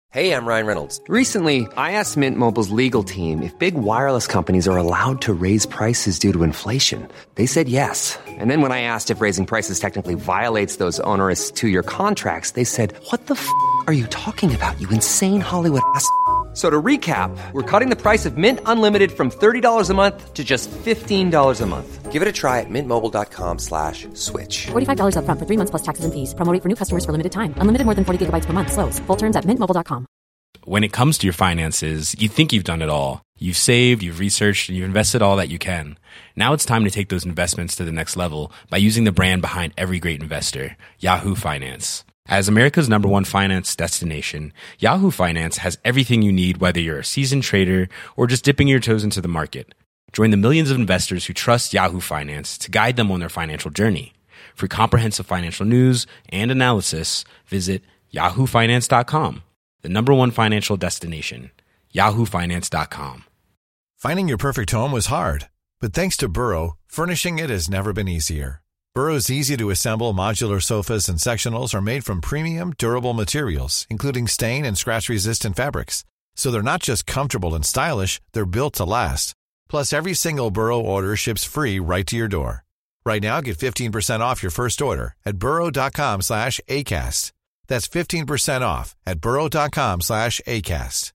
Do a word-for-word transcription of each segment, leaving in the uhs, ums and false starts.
Hey, I'm Ryan Reynolds. Recently, I asked Mint Mobile's legal team if big wireless companies are allowed to raise prices due to inflation. They said yes. And then when I asked if raising prices technically violates those onerous two-year contracts, they said, what the f*** are you talking about, you insane Hollywood ass f- So to recap, we're cutting the price of Mint Unlimited from thirty dollars a month to just fifteen dollars a month. Give it a try at mintmobile.com slash switch. forty-five dollars up front for three months plus taxes and fees. Promo rate for new customers for limited time. Unlimited more than forty gigabytes per month. Slows full terms at mint mobile dot com. When it comes to your finances, you think you've done it all. You've saved, you've researched, and you've invested all that you can. Now it's time to take those investments to the next level by using the brand behind every great investor, Yahoo Finance. As America's number one finance destination, Yahoo Finance has everything you need, whether you're a seasoned trader or just dipping your toes into the market. Join the millions of investors who trust Yahoo Finance to guide them on their financial journey. For comprehensive financial news and analysis, visit yahoo finance dot com, the number one financial destination, yahoo finance dot com. Finding your perfect home was hard, but thanks to Burrow, furnishing it has never been easier. Burrow's easy-to-assemble modular sofas and sectionals are made from premium, durable materials, including stain and scratch-resistant fabrics. So they're not just comfortable and stylish, they're built to last. Plus, every single Burrow order ships free right to your door. Right now, get fifteen percent off your first order at burrow.com slash ACAST. That's fifteen percent off at burrow.com slash ACAST.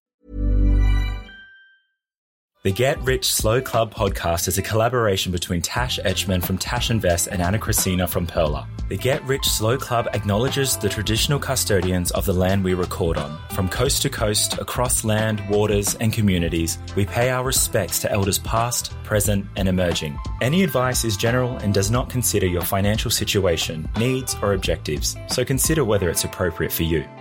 The Get Rich Slow Club podcast is a collaboration between Tash Etchman from Tash Invest and Anna Christina from Perla. The Get Rich Slow Club acknowledges the traditional custodians of the land we record on. From coast to coast, across land, waters, and communities, we pay our respects to elders past, present, and emerging. Any advice is general and does not consider your financial situation, needs, or objectives, so consider whether it's appropriate for you.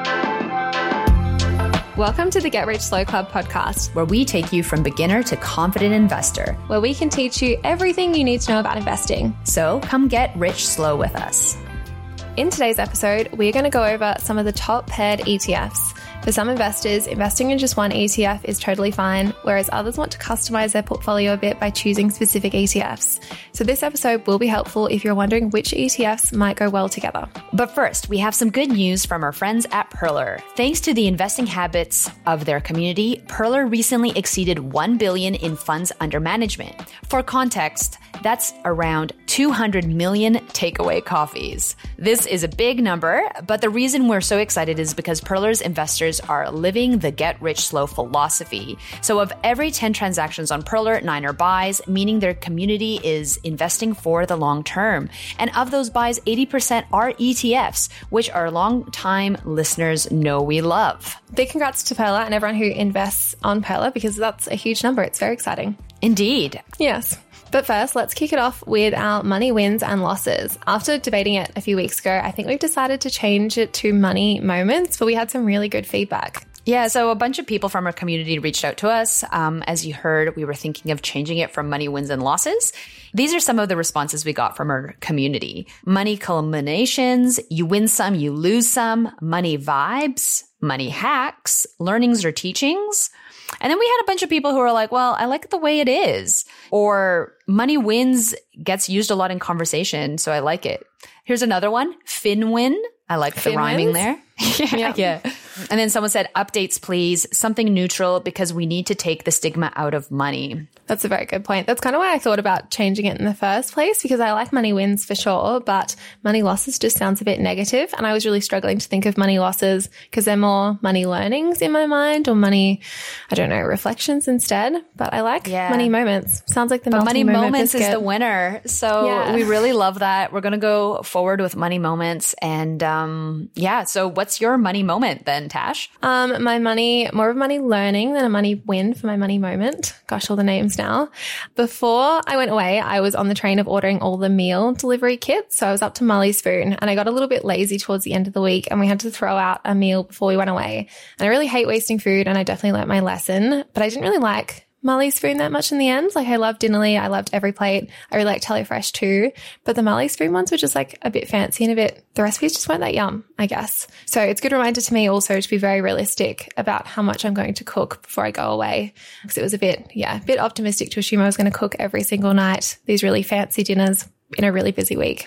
Welcome to the Get Rich Slow Club podcast, where we take you from beginner to confident investor, where we can teach you everything you need to know about investing. So come get rich slow with us. In today's episode, we're going to go over some of the top paired E T Fs. For some investors, investing in just one E T F is totally fine, whereas others want to customize their portfolio a bit by choosing specific E T Fs. So this episode will be helpful if you're wondering which E T Fs might go well together. But first, we have some good news from our friends at Perler. Thanks to the investing habits of their community, Perler recently exceeded one billion dollars in funds under management. For context, that's around two hundred million takeaway coffees. This is a big number, but the reason we're so excited is because Perler's investors are living the get rich slow philosophy. So of every ten transactions on Perler, nine are buys, meaning their community is investing for the long term. And of those buys, eighty percent are E T Fs, which our long-time listeners know we love. Big congrats to Perler and everyone who invests on Perler, because that's a huge number. It's very exciting. Indeed. Yes. But first, let's kick it off with our money wins and losses. After debating it a few weeks ago, I think we've decided to change it to money moments, but we had some really good feedback. Yeah, so a bunch of people from our community reached out to us. Um, as you heard, we were thinking of changing it from money wins and losses. These are some of the responses we got from our community. Money culminations, you win some, you lose some, money vibes, money hacks, learnings or teachings. And then we had a bunch of people who were like, well, I like it the way it is. Or money wins gets used a lot in conversation, so I like it. Here's another one, fin win. I like the rhyming there. yeah, yeah. yeah. And then someone said, updates, please. Something neutral because we need to take the stigma out of money. That's a very good point. That's kind of why I thought about changing it in the first place, because I like money wins for sure, but money losses just sounds a bit negative. And I was really struggling to think of money losses because they're more money learnings in my mind, or money, I don't know, reflections instead. But I like yeah. money moments. Sounds like the but money moment moments biscuit. is the winner. So yeah. we really love that. We're going to go forward with money moments. And um, yeah, so what's your money moment then, Tash? Um, my money, more of money learning than a money win for my money moment. Gosh, all the names now. Before I went away, I was on the train of ordering all the meal delivery kits. So I was up to Mully Spoon, and I got a little bit lazy towards the end of the week, and we had to throw out a meal before we went away. And I really hate wasting food, and I definitely learnt my lesson, but I didn't really like Mully Spoon that much in the end. Like, I loved Dinnerly. I loved Every Plate. I really liked HelloFresh too. But the Mully Spoon ones were just like a bit fancy and a bit, the recipes just weren't that yum, I guess. So it's a good reminder to me also to be very realistic about how much I'm going to cook before I go away. Because it was a bit, yeah, a bit optimistic to assume I was going to cook every single night, these really fancy dinners in a really busy week.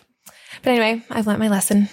But anyway, I've learnt my lesson.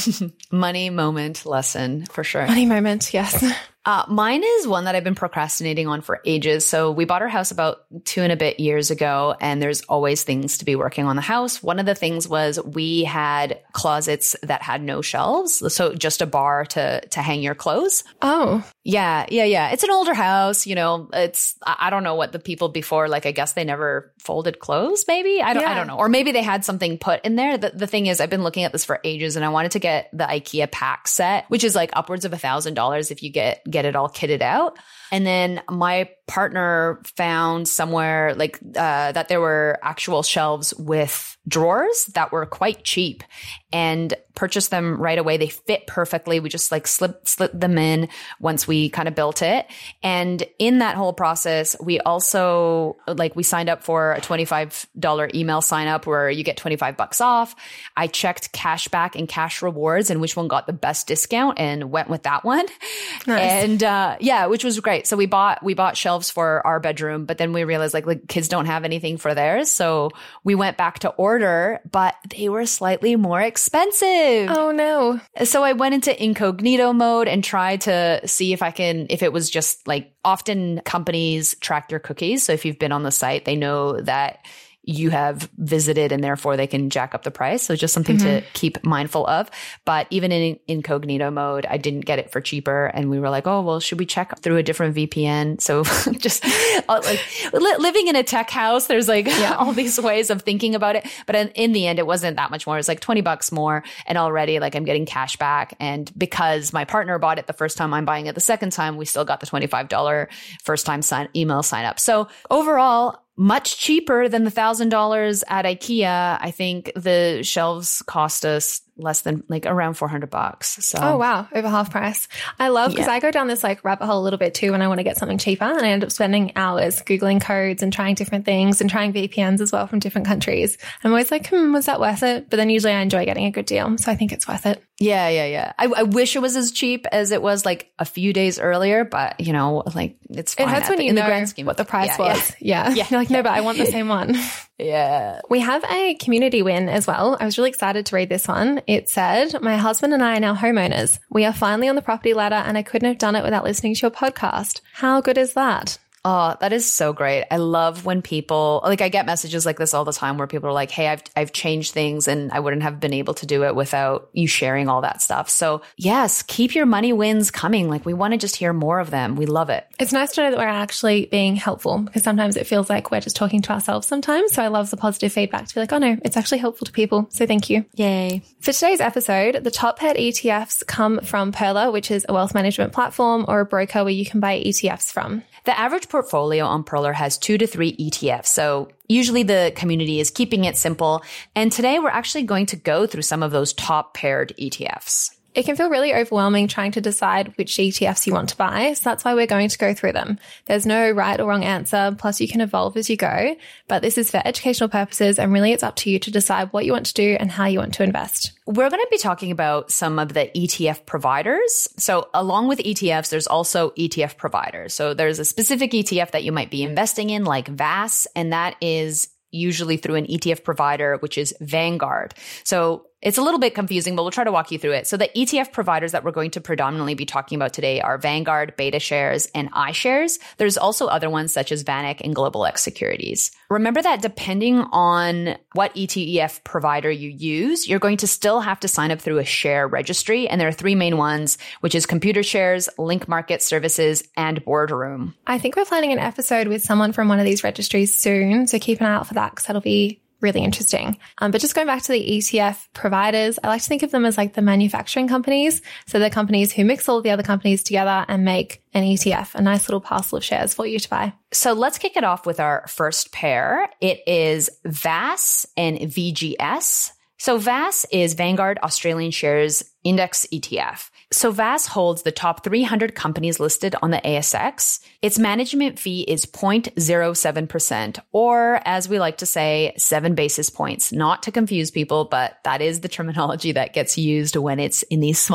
Money moment lesson for sure. Money moment, yes. Uh, mine is one that I've been procrastinating on for ages. So we bought our house about two and a bit years ago, and there's always things to be working on the house. One of the things was we had closets that had no shelves. So just a bar to, to hang your clothes. Oh. Yeah, yeah, yeah. It's an older house, you know, it's, I don't know what the people before, like, I guess they never folded clothes, maybe? I don't, Yeah. I don't know. Or maybe they had something put in there. The, the thing is, I've been looking at this for ages, and I wanted to get the IKEA pack set, which is like upwards of a thousand dollars if you get, get it all kitted out. And then my partner found somewhere like uh, that there were actual shelves with drawers that were quite cheap, and purchased them right away. They fit perfectly. We just like slip, slip them in once we kind of built it. And in that whole process, we also like we signed up for a twenty-five dollars email sign up where you get twenty-five bucks off. I checked cash back and cash rewards and which one got the best discount and went with that one. Nice. And uh, yeah, which was great. So we bought we bought shelves for our bedroom, but then we realized like, like kids don't have anything for theirs. So we went back to order, but they were slightly more expensive. Oh no. So I went into incognito mode and tried to see if I can, if it was just like often companies track your cookies. So if you've been on the site, they know that you have visited and therefore they can jack up the price. So just something mm-hmm. to keep mindful of. But even in incognito mode, I didn't get it for cheaper. And we were like, oh, well, should we check through a different V P N? So just like li- living in a tech house, there's like yeah. all these ways of thinking about it. But in, in the end, it wasn't that much more. It was like twenty bucks more. And already like I'm getting cash back. And because my partner bought it the first time, I'm buying it the second time, we still got the twenty-five dollars first time sign email sign up. So overall, much cheaper than the thousand dollars at IKEA. I think the shelves cost us less than like around four hundred bucks. So, oh wow, over half price. I love because yeah. I go down this like rabbit hole a little bit too when I want to get something cheaper, and I end up spending hours Googling codes and trying different things and trying V P Ns as well from different countries. I'm always like, hmm, was that worth it? But then usually I enjoy getting a good deal. So I think it's worth it. Yeah, yeah, yeah. I, I wish it was as cheap as it was like a few days earlier, but you know, like it's fine. It hurts when the, you in know the grand scheme what the price yeah, was. Yeah. Yeah. yeah. You're like, no, but I want the same one. Yeah. We have a community win as well. I was really excited to read this one. It said, my husband and I are now homeowners. We are finally on the property ladder and I couldn't have done it without listening to your podcast. How good is that? Oh, that is so great. I love when people, like I get messages like this all the time where people are like, hey, I've I've changed things and I wouldn't have been able to do it without you sharing all that stuff. So yes, keep your money wins coming. Like we want to just hear more of them. We love it. It's nice to know that we're actually being helpful because sometimes it feels like we're just talking to ourselves sometimes. So I love the positive feedback to be like, oh no, it's actually helpful to people. So thank you. Yay. For today's episode, the top paired E T Fs come from Pearler, which is a wealth management platform or a broker where you can buy E T Fs from. The average portfolio on Pearler has two to three E T Fs. So usually the community is keeping it simple. And today we're actually going to go through some of those top paired E T Fs. It can feel really overwhelming trying to decide which E T Fs you want to buy. So that's why we're going to go through them. There's no right or wrong answer. Plus you can evolve as you go, but this is for educational purposes. And really it's up to you to decide what you want to do and how you want to invest. We're going to be talking about some of the E T F providers. So along with E T Fs, there's also E T F providers. So there's a specific E T F that you might be investing in like V A S, and that is usually through an E T F provider, which is Vanguard. So it's a little bit confusing, but we'll try to walk you through it. So the E T F providers that we're going to predominantly be talking about today are Vanguard, BetaShares, and iShares. There's also other ones such as VanEck and Global X Securities. Remember that depending on what E T F provider you use, you're going to still have to sign up through a share registry. And there are three main ones, which is ComputerShares, Link Market Services, and Boardroom. I think we're planning an episode with someone from one of these registries soon. So keep an eye out for that because that'll be really interesting. Um, but just going back to the E T F providers, I like to think of them as like the manufacturing companies. So they're companies who mix all the other companies together and make an E T F, a nice little parcel of shares for you to buy. So let's kick it off with our first pair. It is V A S and V G S. So V A S is Vanguard Australian Shares Index E T F. So V A S holds the top three hundred companies listed on the A S X. Its management fee is zero point zero seven percent, or as we like to say, seven basis points. Not to confuse people, but that is the terminology that gets used when it's in these small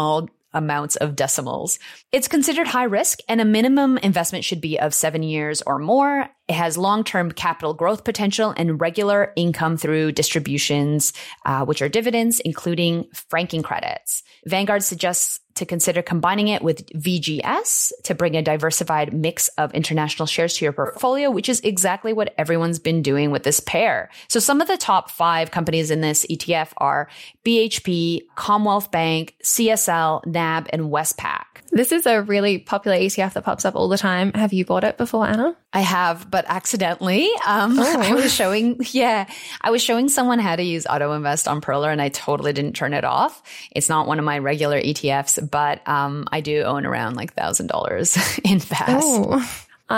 amounts of decimals. It's considered high risk, and a minimum investment should be of seven years or more. It has long-term capital growth potential and regular income through distributions, uh, which are dividends, including franking credits. Vanguard suggests to consider combining it with V G S to bring a diversified mix of international shares to your portfolio, which is exactly what everyone's been doing with this pair. So some of the top five companies in this E T F are B H P, Commonwealth Bank, C S L, N A B, and Westpac. This is a really popular E T F that pops up all the time. Have you bought it before, Anna? I have, but accidentally. Um, oh. I was showing, yeah, I was showing someone how to use Auto Invest on Pearler, and I totally didn't turn it off. It's not one of my regular E T Fs, but um, I do own around like one thousand dollars in V A S. Oh.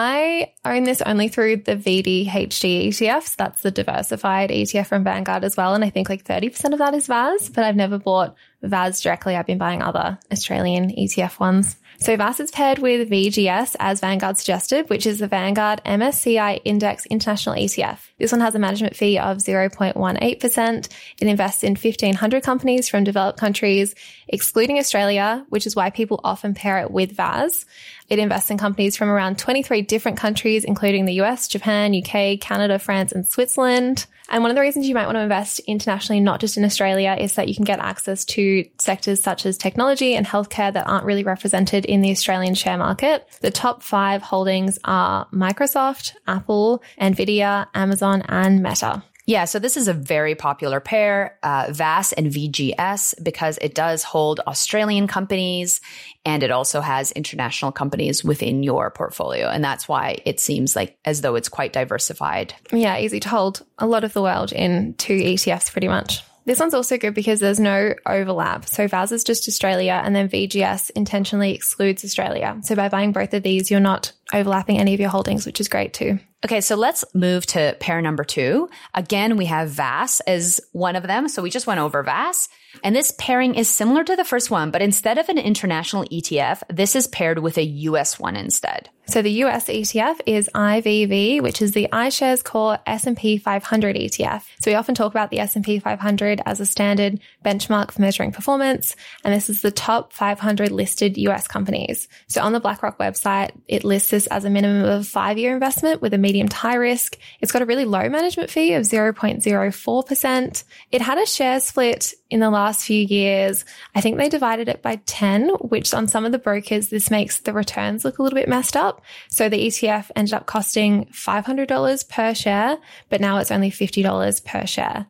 I own this only through the V D H D E T Fs. That's the diversified E T F from Vanguard as well. And I think like thirty percent of that is V A S, but I've never bought V A S directly. I've been buying other Australian E T F ones. So V A S is paired with V G S, as Vanguard suggested, which is the Vanguard M S C I Index International E T F. This one has a management fee of zero point one eight percent. It invests in fifteen hundred companies from developed countries, excluding Australia, which is why people often pair it with V A S. It invests in companies from around twenty-three different countries, including the U S, Japan, U K, Canada, France, and Switzerland. And one of the reasons you might want to invest internationally, not just in Australia, is that you can get access to sectors such as technology and healthcare that aren't really represented in the Australian share market. The top five holdings are Microsoft, Apple, Nvidia, Amazon, and Meta. Yeah, so this is a very popular pair, uh, V A S and V G S, because it does hold Australian companies and it also has international companies within your portfolio. And that's why it seems like as though it's quite diversified. Yeah, easy to hold a lot of the world in two E T Fs pretty much. This one's also good because there's no overlap. So V A S is just Australia and then V G S intentionally excludes Australia. So by buying both of these, you're not overlapping any of your holdings, which is great too. Okay, so let's move to pair number two. Again, we have V A S as one of them. So we just went over V A S. And this pairing is similar to the first one, but instead of an international E T F, this is paired with a U S one instead. So the U S E T F is I V V, which is the iShares Core S and P five hundred E T F. So we often talk about the S and P five hundred as a standard benchmark for measuring performance, and this is the top five hundred listed U S companies. So on the BlackRock website, it lists this as a minimum of five-year investment with a medium to high risk. It's got a really low management fee of zero point zero four percent. It had a share split in the last few years. I think they divided it by ten, which on some of the brokers, this makes the returns look a little bit messed up. So the E T F ended up costing five hundred dollars per share, but now it's only fifty dollars per share.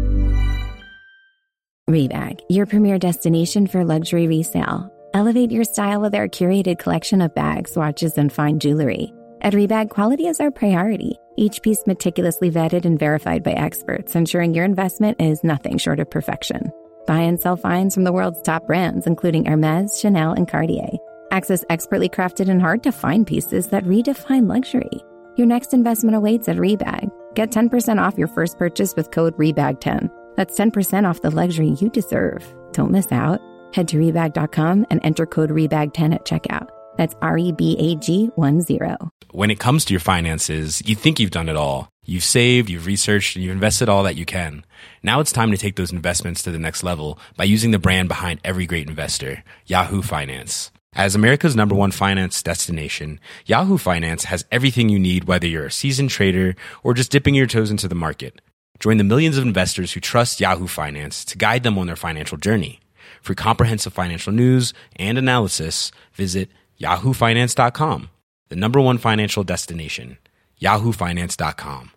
Rebag, your premier destination for luxury resale. Elevate your style with our curated collection of bags, watches, and fine jewelry. At Rebag, quality is our priority. Each piece meticulously vetted and verified by experts, ensuring your investment is nothing short of perfection. Buy and sell finds from the world's top brands, including Hermes, Chanel, and Cartier. Access expertly crafted and hard-to-find pieces that redefine luxury. Your next investment awaits at Rebag. Get ten percent off your first purchase with code R E B A G ten. That's ten percent off the luxury you deserve. Don't miss out. Head to rebag dot com and enter code R E B A G ten at checkout. That's R E B A G ten. When it comes to your finances, you think you've done it all. You've saved, you've researched, and you've invested all that you can. Now it's time to take those investments to the next level by using the brand behind every great investor, Yahoo Finance. As America's number one finance destination, Yahoo Finance has everything you need, whether you're a seasoned trader or just dipping your toes into the market. Join the millions of investors who trust Yahoo Finance to guide them on their financial journey. For comprehensive financial news and analysis, visit yahoo finance dot com, the number one financial destination, yahoo finance dot com.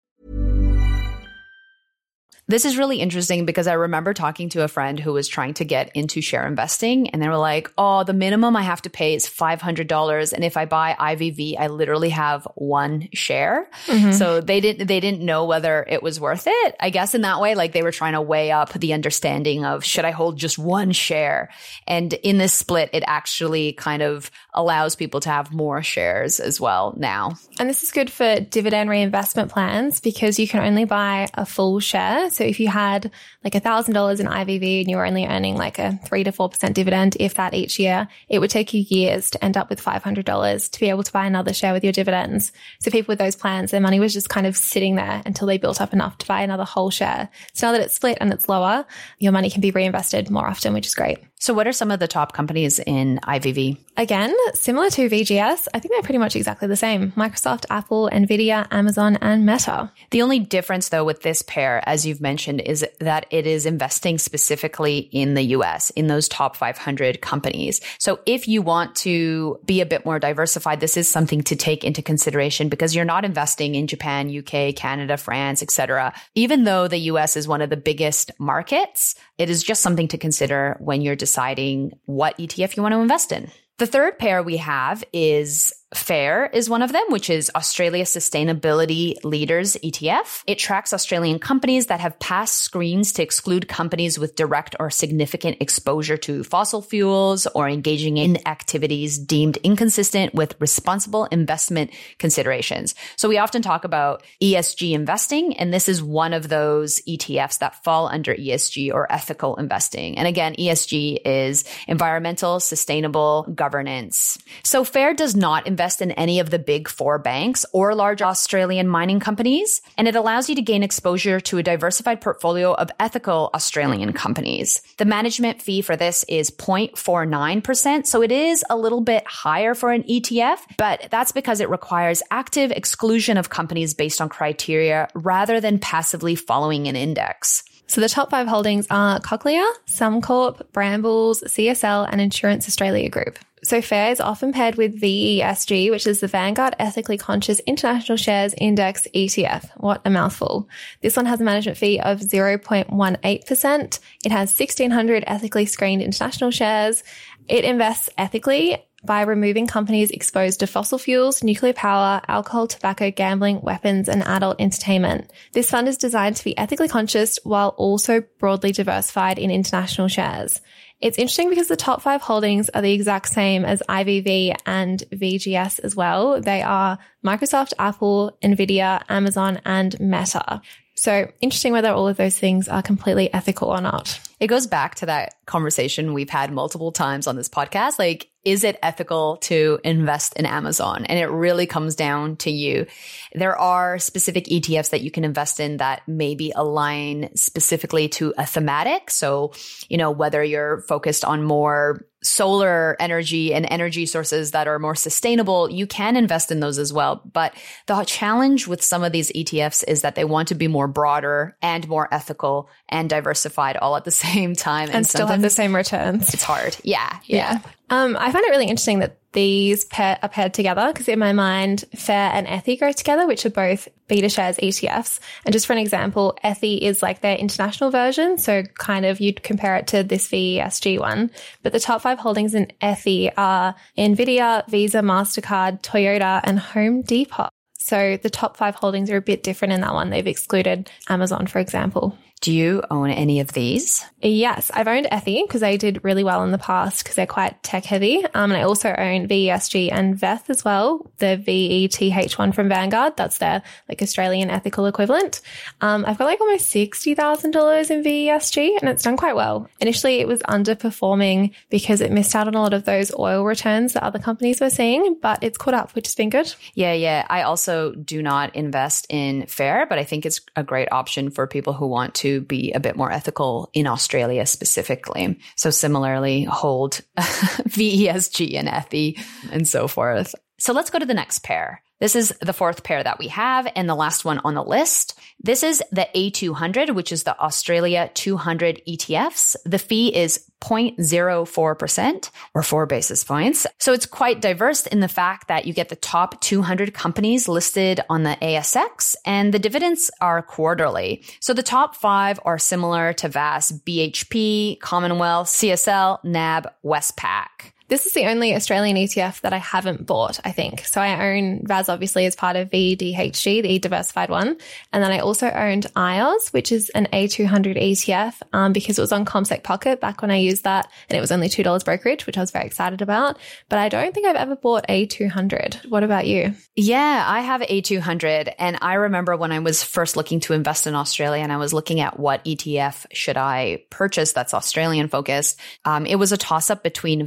This is really interesting because I remember talking to a friend who was trying to get into share investing, and they were like, oh, the minimum I have to pay is five hundred dollars. And if I buy I V V, I literally have one share. Mm-hmm. So they didn't, they didn't know whether it was worth it. I guess in that way, like they were trying to weigh up the understanding of, should I hold just one share? And in this split, it actually kind of allows people to have more shares as well now. And this is good for dividend reinvestment plans because you can only buy a full share. So if you had like one thousand dollars in I V V and you were only earning like a three to four percent dividend, if that each year, it would take you years to end up with five hundred dollars to be able to buy another share with your dividends. So people with those plans, their money was just kind of sitting there until they built up enough to buy another whole share. So now that it's split and it's lower, your money can be reinvested more often, which is great. So what are some of the top companies in I V V? Again, similar to V G S, I think they're pretty much exactly the same. Microsoft, Apple, Nvidia, Amazon, and Meta. The only difference, though, with this pair, as you've mentioned, is that it is investing specifically in the U S, in those top five hundred companies. So if you want to be a bit more diversified, this is something to take into consideration because you're not investing in Japan, U K, Canada, France, et cetera. Even though the U S is one of the biggest markets, it is just something to consider when you're deciding what E T F you want to invest in. The third pair we have is FAIR is one of them, which is Australia Sustainability Leaders E T F. It tracks Australian companies that have passed screens to exclude companies with direct or significant exposure to fossil fuels or engaging in activities deemed inconsistent with responsible investment considerations. So we often talk about E S G investing, and this is one of those E T Fs that fall under E S G or ethical investing. And again, E S G is environmental, sustainable governance. So FAIR does not invest invest in any of the big four banks or large Australian mining companies, and it allows you to gain exposure to a diversified portfolio of ethical Australian companies. The management fee for this is zero point four nine percent, so it is a little bit higher for an E T F, but that's because it requires active exclusion of companies based on criteria rather than passively following an index. So the top five holdings are Cochlear, Suncorp, Brambles, C S L, and Insurance Australia Group. So FAIR is often paired with V E S G, which is the Vanguard Ethically Conscious International Shares Index E T F. What a mouthful. This one has a management fee of zero point one eight percent. It has sixteen hundred ethically screened international shares. It invests ethically by removing companies exposed to fossil fuels, nuclear power, alcohol, tobacco, gambling, weapons, and adult entertainment. This fund is designed to be ethically conscious while also broadly diversified in international shares. It's interesting because the top five holdings are the exact same as I V V and V G S as well. They are Microsoft, Apple, Nvidia, Amazon, and Meta. So interesting whether all of those things are completely ethical or not. It goes back to that conversation we've had multiple times on this podcast. Like, is it ethical to invest in Amazon? And it really comes down to you. There are specific E T Fs that you can invest in that maybe align specifically to a thematic. So, you know, whether you're focused on more solar energy and energy sources that are more sustainable, you can invest in those as well. But the challenge with some of these E T Fs is that they want to be more broader and more ethical and diversified all at the same time. And, and still have the same returns. It's hard. Yeah. Yeah. yeah. Um, I find it really interesting that these pair are paired together because in my mind, FAIR and E T H go together, which are both beta shares E T Fs. And just for an example, E T H is like their international version. So kind of you'd compare it to this V E S G one. But the top five holdings in E T H are Nvidia, Visa, MasterCard, Toyota, and Home Depot. So the top five holdings are a bit different in that one. They've excluded Amazon, for example. Do you own any of these? Yes, I've owned E T H because they did really well in the past because they're quite tech heavy. Um, and I also own V E S G and V E T H as well, the V E T H one from Vanguard. That's their like Australian ethical equivalent. Um, I've got like almost sixty thousand dollars in V E S G and it's done quite well. Initially, it was underperforming because it missed out on a lot of those oil returns that other companies were seeing, but it's caught up, which has been good. Yeah, yeah. I also do not invest in FAIR, but I think it's a great option for people who want to to be a bit more ethical in Australia specifically. So similarly, hold V E S G and E T H and so forth. So let's go to the next pair. This is the fourth pair that we have and the last one on the list. This is the A two hundred, which is the Australia two hundred E T Fs. The fee is zero point zero four percent or four basis points. So it's quite diverse in the fact that you get the top two hundred companies listed on the A S X and the dividends are quarterly. So the top five are similar to V A S, B H P, Commonwealth, C S L, N A B, Westpac. This is the only Australian E T F that I haven't bought, I think. So I own V A S obviously as part of V E D H G, the diversified one. And then I also owned I O S, which is an A two hundred E T F um, because it was on CommSec Pocket back when I used that and it was only two dollars brokerage, which I was very excited about. But I don't think I've ever bought A two hundred. What about you? Yeah, I have A two hundred. And I remember when I was first looking to invest in Australia and I was looking at what E T F should I purchase that's Australian focused, um, it was a toss up between V A S and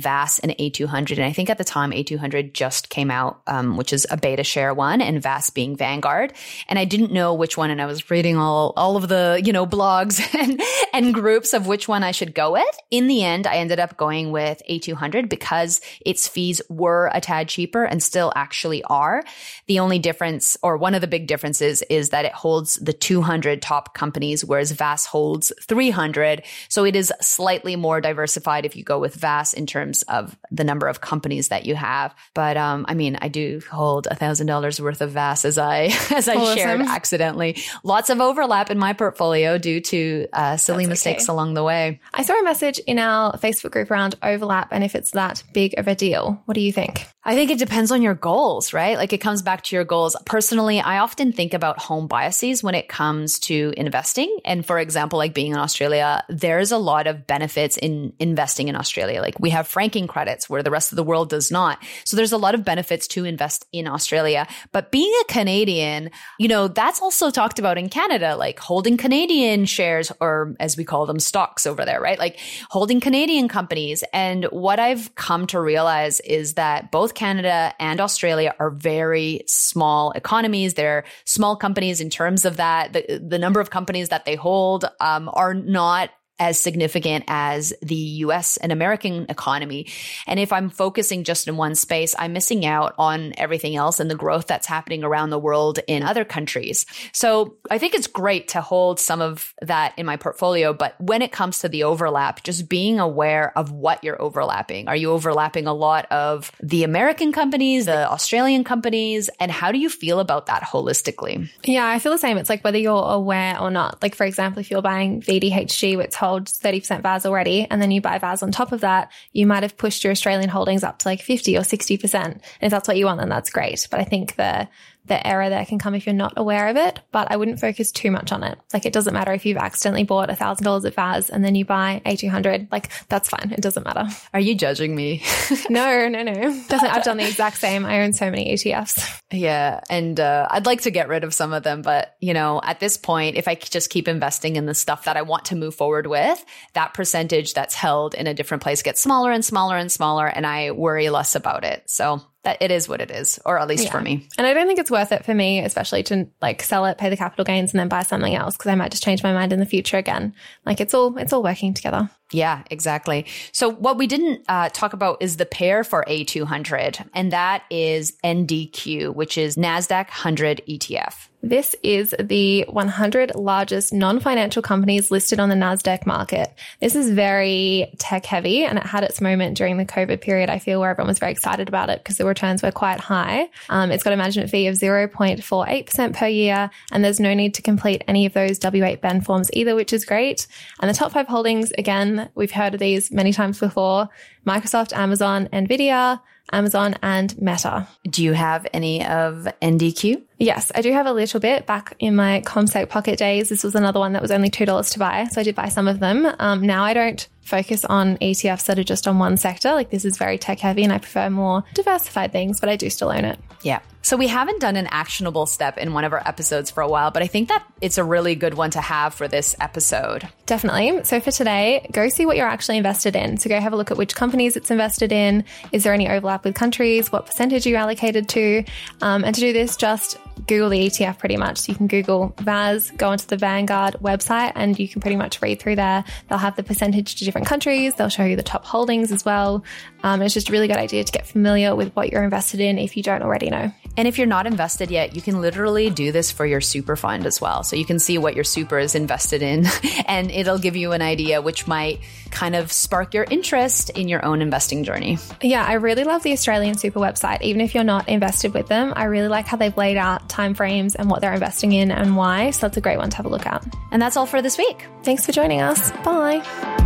an A two hundred. And I think at the time, A two hundred just came out, um, which is a beta share one, and V A S being Vanguard. And I didn't know which one. And I was reading all, all of the, you know, blogs and, and groups of which one I should go with. In the end, I ended up going with A two hundred because its fees were a tad cheaper and still actually are. The only difference, or one of the big differences, is that it holds the two hundred top companies, whereas V A S holds three hundred. So it is slightly more diversified if you go with V A S in terms of the number of companies that you have. But um, I mean, I do hold one thousand dollars worth of V A S as I as I awesome. shared accidentally. Lots of overlap in my portfolio due to uh, silly That's mistakes okay. along the way. I saw a message in our Facebook group around overlap and if it's that big of a deal. What do you think? I think it depends on your goals, right? Like it comes back to your goals. Personally, I often think about home biases when it comes to investing. And for example, like being in Australia, there's a lot of benefits in investing in Australia. Like we have franking credits where the rest of the world does not. So there's a lot of benefits to invest in Australia. But being a Canadian, you know, that's also talked about in Canada, like holding Canadian shares, or as we call them, stocks over there, right? Like holding Canadian companies. And what I've come to realize is that both Canada and Australia are very small economies. They're small companies in terms of that. The, the number of companies that they hold um, are not as significant as the U S and American economy. And if I'm focusing just in one space, I'm missing out on everything else and the growth that's happening around the world in other countries. So I think it's great to hold some of that in my portfolio. But when it comes to the overlap, just being aware of what you're overlapping. Are you overlapping a lot of the American companies, the Australian companies? And how do you feel about that holistically? Yeah, I feel the same. It's like whether you're aware or not. Like, for example, if you're buying V D H G, which holds thirty percent V A S already, and then you buy V A S on top of that, you might have pushed your Australian holdings up to like fifty or sixty percent. And if that's what you want, then that's great. But I think the the error there can come if you're not aware of it, but I wouldn't focus too much on it. Like it doesn't matter if you've accidentally bought one thousand dollars at V A S and then you buy A two hundred, like that's fine. It doesn't matter. Are you judging me? no, no, no. Doesn't, I've done the exact same. I own so many E T Fs. Yeah. And uh, I'd like to get rid of some of them, but you know, at this point, if I just keep investing in the stuff that I want to move forward with, that percentage that's held in a different place gets smaller and smaller and smaller, and I worry less about it. So that it is what it is, or at least yeah. for me. And I don't think it's worth it for me, especially to like sell it, pay the capital gains, and then buy something else, because I might just change my mind in the future again. Like it's all it's all working together. Yeah, exactly. So what we didn't uh, talk about is the pair for A two hundred, and that is N D Q, which is NASDAQ one hundred E T F. This is the one hundred largest non-financial companies listed on the NASDAQ market. This is very tech heavy, and it had its moment during the COVID period, I feel, where everyone was very excited about it because the returns were quite high. Um, it's got a management fee of zero point four eight percent per year, and there's no need to complete any of those W eight B E N forms either, which is great. And the top five holdings, again, we've heard of these many times before: Microsoft, Amazon, Nvidia, Amazon, and Meta. Do you have any of N D Q? Yes, I do have a little bit. Back in my CommSec Pocket days, this was another one that was only two dollars to buy. So I did buy some of them. Um, now I don't focus on E T Fs that are just on one sector. Like this is very tech heavy and I prefer more diversified things, but I do still own it. Yeah. So we haven't done an actionable step in one of our episodes for a while, but I think that it's a really good one to have for this episode. Definitely. So for today, go see what you're actually invested in. So go have a look at which companies it's invested in. Is there any overlap with countries? What percentage are you allocated to? Um, and to do this, just Google the E T F pretty much. So you can Google V A S, go onto the Vanguard website, and you can pretty much read through there. They'll have the percentage to different countries. They'll show you the top holdings as well. Um, it's just a really good idea to get familiar with what you're invested in if you don't already know. And if you're not invested yet, you can literally do this for your super fund as well. So you can see what your super is invested in and it'll give you an idea which might kind of spark your interest in your own investing journey. Yeah, I really love the Australian Super website. Even if you're not invested with them, I really like how they've laid out timeframes and what they're investing in and why. So that's a great one to have a look at. And that's all for this week. Thanks for joining us. Bye.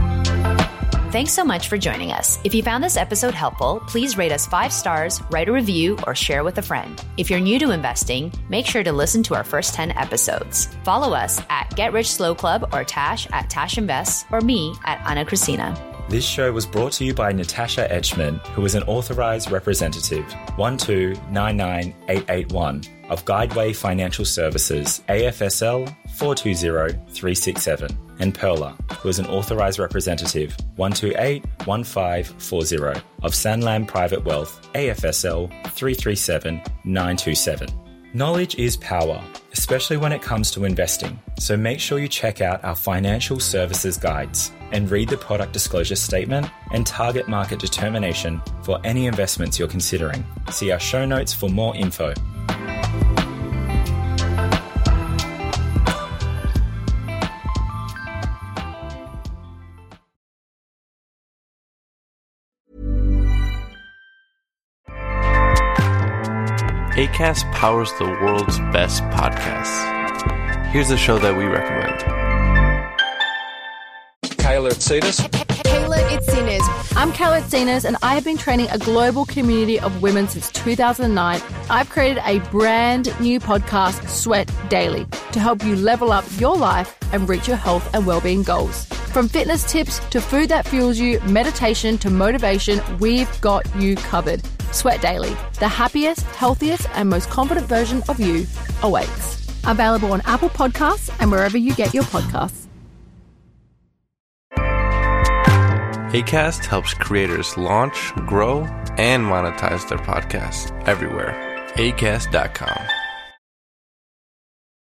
Thanks so much for joining us. If you found this episode helpful, please rate us five stars, write a review, or share with a friend. If you're new to investing, make sure to listen to our first ten episodes. Follow us at Get Rich Slow Club or Tash at Tash Invest or me at Ana Cristina. This show was brought to you by Natasha Etchman, who is an authorised representative one two nine nine eight eight one of Guideway Financial Services, A F S L four two zero three six seven, and Perla, who is an authorised representative one two eight one five four zero of Sanlam Private Wealth, A F S L three three seven nine two seven. Knowledge is power, especially when it comes to investing, so make sure you check out our financial services guides and read the product disclosure statement and target market determination for any investments you're considering. See our show notes for more info. Acast powers the world's best podcasts. Here's a show that we recommend. Kayla Itsinas. Kayla Itsinas. I'm Kayla Itsinas, and I have been training a global community of women since two thousand nine. I've created a brand new podcast, Sweat Daily, to help you level up your life and reach your health and well-being goals. From fitness tips to food that fuels you, meditation to motivation, we've got you covered. Sweat Daily, the happiest, healthiest, and most confident version of you awaits. Available on Apple Podcasts and wherever you get your podcasts. Acast helps creators launch, grow, and monetize their podcasts everywhere. Acast dot com.